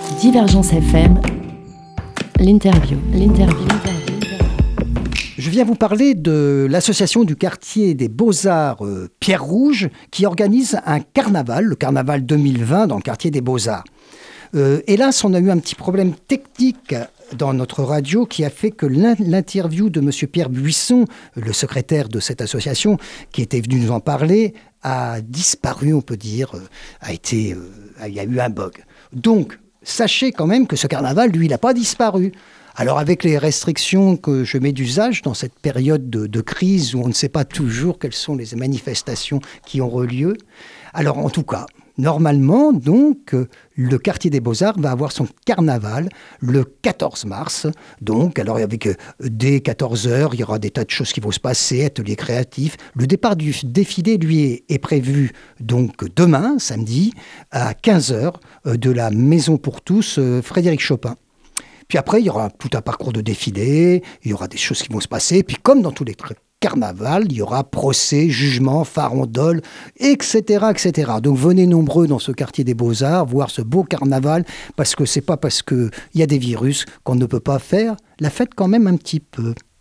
Divergence FM, l'interview. Je viens vous parler de l'association du quartier des Beaux-Arts Pierre Rouge qui organise un carnaval, le carnaval 2020 dans le quartier des Beaux-Arts. Hélas, on a eu un petit problème technique dans notre radio qui a fait que l'interview de M. Pierre Buisson, le secrétaire de cette association, qui était venu nous en parler, a disparu, on peut dire, il y a eu un bug. Donc, sachez quand même que ce carnaval, lui, il n'a pas disparu. Alors avec les restrictions que je mets d'usage dans cette période de crise où on ne sait pas toujours quelles sont les manifestations qui auront lieu, alors en tout cas, normalement, donc, le quartier des Beaux-Arts va avoir son carnaval le 14 mars. Donc, alors avec dès 14 heures, il y aura des tas de choses qui vont se passer, ateliers créatifs. Le départ du défilé, lui, est prévu donc demain, samedi, à 15 heures, de la Maison pour tous, Frédéric Chopin. Puis après, il y aura tout un parcours de défilé, il y aura des choses qui vont se passer. Puis comme dans tous les carnavals, il y aura procès, jugement, farandole, etc., etc. Donc venez nombreux dans ce quartier des Beaux-Arts voir ce beau carnaval, parce que c'est pas parce qu'il y a des virus qu'on ne peut pas faire la fête quand même un petit peu.